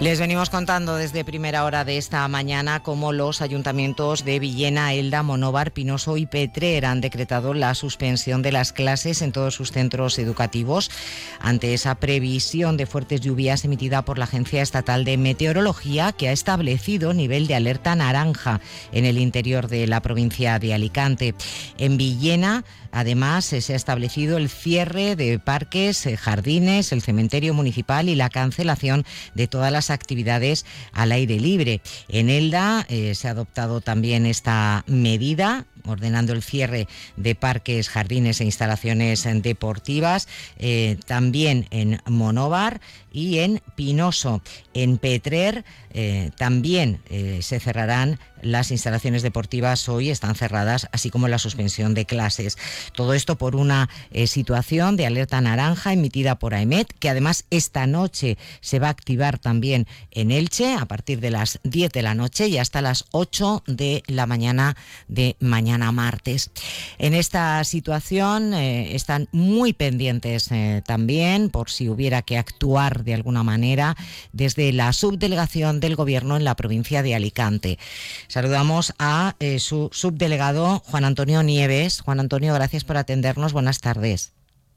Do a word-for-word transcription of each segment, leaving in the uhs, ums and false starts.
Les venimos contando desde primera hora de esta mañana cómo los ayuntamientos de Villena, Elda, Monóvar, Pinoso y Petrer han decretado la suspensión de las clases en todos sus centros educativos ante esa previsión de fuertes lluvias emitida por la Agencia Estatal de Meteorología, que ha establecido nivel de alerta naranja en el interior de la provincia de Alicante. En Villena, además, se ha establecido el cierre de parques, jardines, el cementerio municipal y la cancelación de todas las actividades al aire libre. En Elda eh, se ha adoptado también esta medida, ordenando el cierre de parques, jardines e instalaciones deportivas, eh, también en Monóvar y en Pinoso. En Petrer eh, también eh, se cerrarán las instalaciones deportivas, hoy están cerradas, así como la suspensión de clases. Todo esto por una eh, situación de alerta naranja emitida por AEMET, que además esta noche se va a activar también en Elche a partir de las diez de la noche y hasta las ocho de la mañana de mañana martes. En esta situación eh, están muy pendientes eh, también, por si hubiera que actuar de alguna manera, desde la subdelegación del Gobierno en la provincia de Alicante. Saludamos a eh, su subdelegado Juan Antonio Nieves. Juan Antonio, gracias por atendernos. Buenas tardes.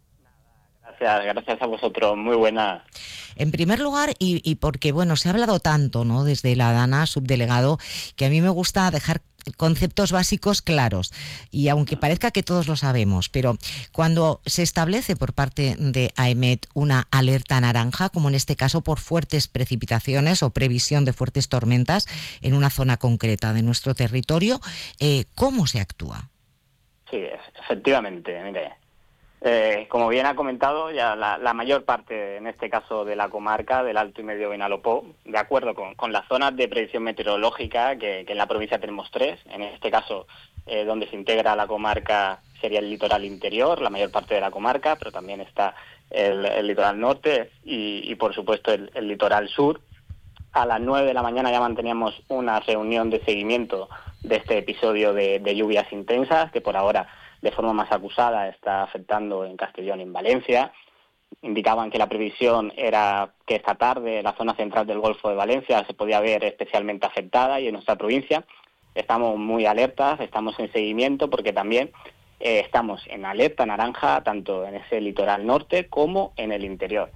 Gracias, gracias a vosotros. Muy buena. En primer lugar, y, y porque bueno, se ha hablado tanto, ¿no?, desde la DANA, subdelegado, que a mí me gusta dejar conceptos básicos claros, y aunque parezca que todos lo sabemos, pero cuando se establece por parte de AEMET una alerta naranja, como en este caso por fuertes precipitaciones o previsión de fuertes tormentas en una zona concreta de nuestro territorio, eh, ¿cómo se actúa? Sí, efectivamente, mire, eh, como bien ha comentado, ya la, la mayor parte, en este caso de la comarca del Alto y Medio Vinalopó, de acuerdo con, con las zonas de predicción meteorológica, que, que en la provincia tenemos tres, en este caso eh, donde se integra la comarca sería el litoral interior, la mayor parte de la comarca, pero también está el, el litoral norte y, y por supuesto el, el litoral sur. A las nueve de la mañana ya manteníamos una reunión de seguimiento de este episodio de, de lluvias intensas, que por ahora de forma más acusada está afectando en Castellón y en Valencia. Indicaban que la previsión era que esta tarde la zona central del Golfo de Valencia se podía ver especialmente afectada, y en nuestra provincia estamos muy alertas, estamos en seguimiento porque también eh, estamos en alerta naranja tanto en ese litoral norte como en el interior.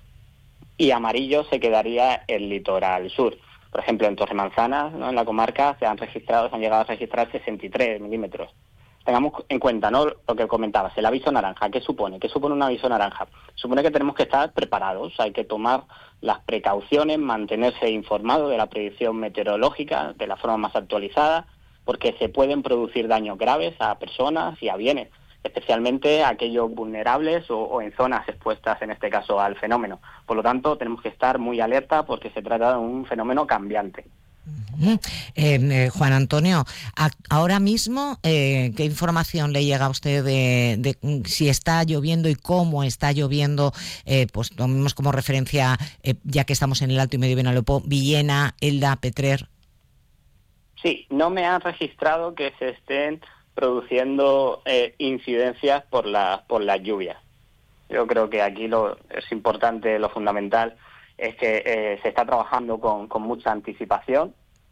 Y amarillo se quedaría el litoral sur. Por ejemplo, en Torremanzanas, ¿no?, en la comarca, se han registrado, se han llegado a registrar sesenta y tres milímetros. Tengamos en cuenta, ¿no?, lo que comentabas, el aviso naranja. ¿Qué supone? ¿Qué supone un aviso naranja? Supone que tenemos que estar preparados, hay que tomar las precauciones, mantenerse informado de la predicción meteorológica de la forma más actualizada, porque se pueden producir daños graves a personas y a bienes, especialmente a aquellos vulnerables o, o en zonas expuestas, en este caso, al fenómeno. Por lo tanto, tenemos que estar muy alerta porque se trata de un fenómeno cambiante. Uh-huh. eh, eh, Juan Antonio, a, ahora mismo, eh, ¿qué información le llega a usted de, de si está lloviendo y cómo está lloviendo? Eh, pues tomemos como referencia, eh, ya que estamos en el Alto y Medio Vinalopó, Villena, Elda, Petrer. Sí, no me han registrado que se estén produciendo eh, incidencias por la por las lluvias. Yo creo que aquí lo es importante, lo fundamental es que eh, se está trabajando con, con mucha anticipación,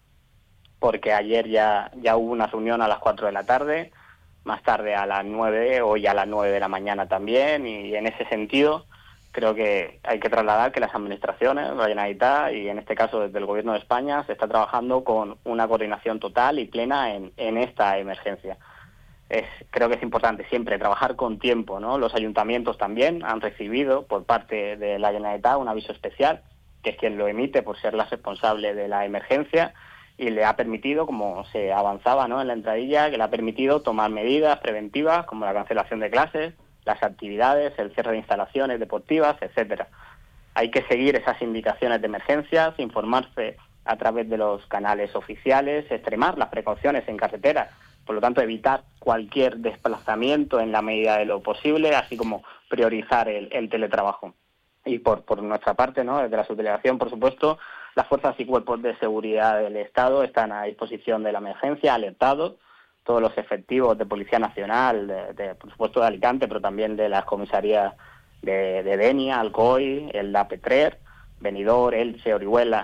porque ayer ya ya hubo una reunión a las cuatro de la tarde, más tarde a las nueve, hoy a las nueve de la mañana también, y en ese sentido creo que hay que trasladar que las administraciones, la Generalitat y en este caso desde el Gobierno de España, se está trabajando con una coordinación total y plena en, en esta emergencia. Es, creo que es importante siempre trabajar con tiempo, ¿no? Los ayuntamientos también han recibido por parte de la Generalitat un aviso especial, que es quien lo emite por ser la responsable de la emergencia, y le ha permitido, como se avanzaba, ¿no?, en la entradilla, que le ha permitido tomar medidas preventivas como la cancelación de clases, las actividades, el cierre de instalaciones deportivas, etcétera. Hay que seguir esas indicaciones de emergencias, informarse a través de los canales oficiales, extremar las precauciones en carretera, por lo tanto evitar cualquier desplazamiento en la medida de lo posible, así como priorizar el, el teletrabajo. Y por, por nuestra parte, ¿no?, desde la subdelegación, por supuesto, las fuerzas y cuerpos de seguridad del Estado están a disposición de la emergencia, alertados, todos los efectivos de Policía Nacional, de, de, por supuesto de Alicante, pero también de las comisarías de, de Denia, Alcoy, Elda, Petrer, Benidorm, Elche, Orihuela,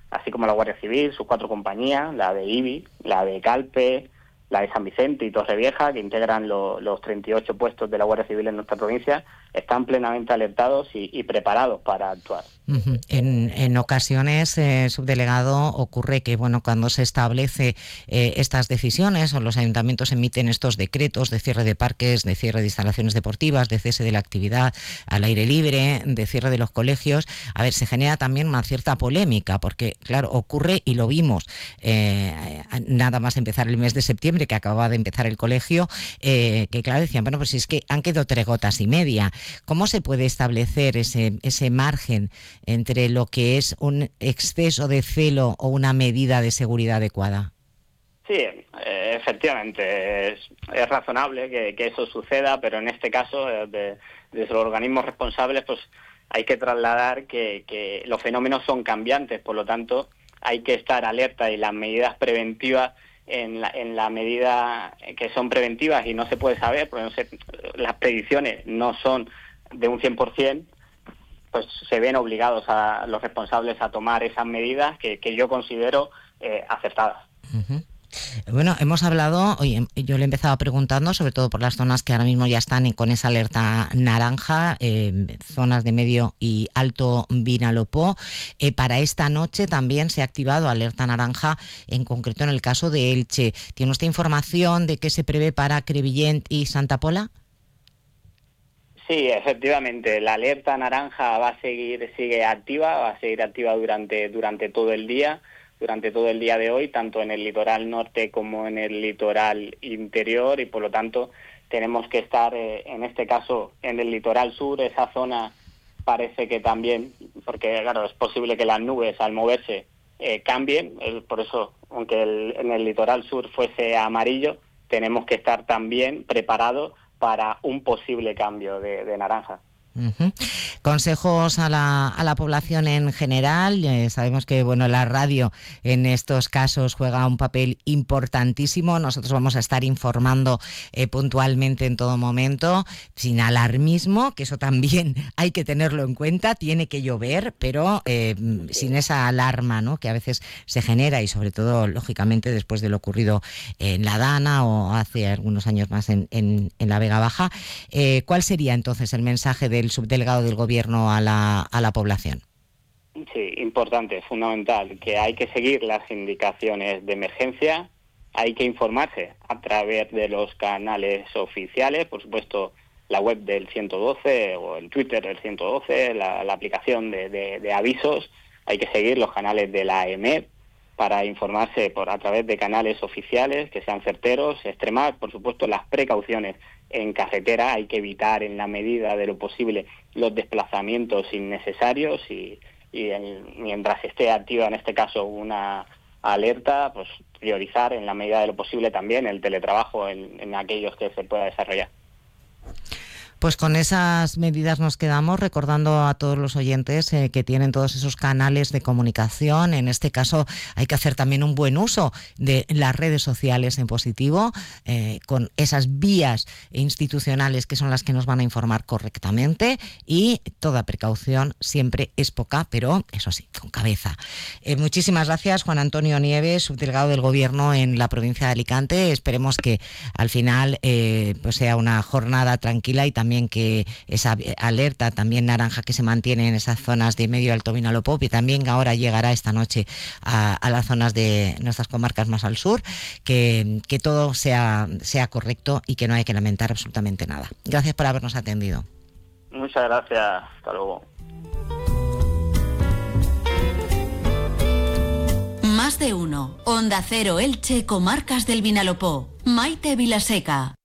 así como la Guardia Civil, sus cuatro compañías, la de IBI, la de Calpe, la de San Vicente y Torrevieja, que integran lo, los treinta y ocho puestos de la Guardia Civil en nuestra provincia, están plenamente alertados y, y preparados para actuar. Uh-huh. En, en ocasiones, eh, subdelegado, ocurre que bueno, cuando se establece eh, estas decisiones o los ayuntamientos emiten estos decretos de cierre de parques, de cierre de instalaciones deportivas, de cese de la actividad al aire libre, de cierre de los colegios, a ver, se genera también una cierta polémica, porque claro, ocurre y lo vimos eh, nada más empezar el mes de septiembre, que acababa de empezar el colegio, eh, que claro, decían, bueno, pues es que han quedado tres gotas y media. ¿Cómo se puede establecer ese, ese margen entre lo que es un exceso de celo o una medida de seguridad adecuada? Sí, eh, efectivamente, es, es razonable que, que eso suceda, pero en este caso, de, desde los organismos responsables, pues hay que trasladar que, que los fenómenos son cambiantes, por lo tanto, hay que estar alerta y las medidas preventivas en la, en la medida que son preventivas y no se puede saber, porque no se, las predicciones no son de un cien por ciento, pues se ven obligados a los responsables a tomar esas medidas que, que yo considero eh, acertadas. Uh-huh. Bueno, hemos hablado, oye, yo le he empezado preguntando, sobre todo por las zonas que ahora mismo ya están en, con esa alerta naranja, eh, zonas de medio y alto Vinalopó. Eh, para esta noche también se ha activado alerta naranja, en concreto en el caso de Elche. ¿Tiene usted información de qué se prevé para Crevillent y Santa Pola? Sí, efectivamente, la alerta naranja va a seguir, sigue activa, va a seguir activa durante, durante todo el día. durante todo el día de hoy, tanto en el litoral norte como en el litoral interior, y por lo tanto tenemos que estar, eh, en este caso, en el litoral sur. Esa zona parece que también, porque claro, es posible que las nubes al moverse eh, cambien, eh, por eso, aunque el, en el litoral sur fuese amarillo, tenemos que estar también preparados para un posible cambio de, de naranja. Uh-huh. Consejos a la, a la población en general. Eh, sabemos que bueno, la radio en estos casos juega un papel importantísimo. Nosotros vamos a estar informando eh, puntualmente en todo momento, sin alarmismo, que eso también hay que tenerlo en cuenta. Tiene que llover, pero eh, sin esa alarma, ¿no?, que a veces se genera, y sobre todo, lógicamente, después de lo ocurrido en La Dana o hace algunos años más en, en, en la Vega Baja. Eh, ¿Cuál sería entonces el mensaje del subdelegado del Gobierno a la, a la población? Sí, importante, fundamental, que hay que seguir las indicaciones de emergencia, hay que informarse a través de los canales oficiales, por supuesto la web del ciento doce o el Twitter del ciento doce, la, la aplicación de, de, de avisos, hay que seguir los canales de la E M E P para informarse por a través de canales oficiales que sean certeros, extremar, por supuesto, las precauciones en carretera. Hay que evitar en la medida de lo posible los desplazamientos innecesarios y, y en, mientras esté activa en este caso una alerta, pues priorizar en la medida de lo posible también el teletrabajo en, en aquellos que se pueda desarrollar. Pues con esas medidas nos quedamos, recordando a todos los oyentes eh, que tienen todos esos canales de comunicación. En este caso hay que hacer también un buen uso de las redes sociales en positivo, eh, con esas vías institucionales que son las que nos van a informar correctamente, y toda precaución siempre es poca, pero eso sí, con cabeza. Eh, muchísimas gracias, Juan Antonio Nieves, subdelegado del Gobierno en la provincia de Alicante. Esperemos que al final eh, pues sea una jornada tranquila, y también También que esa alerta también naranja que se mantiene en esas zonas de medio alto Vinalopó, y también ahora llegará esta noche a, a las zonas de nuestras comarcas más al sur, que, que todo sea, sea correcto y que no hay que lamentar absolutamente nada. Gracias por habernos atendido. Muchas gracias. Hasta luego. Más de uno. Onda Cero Elche, comarcas del Vinalopó. Maite Vilaseca.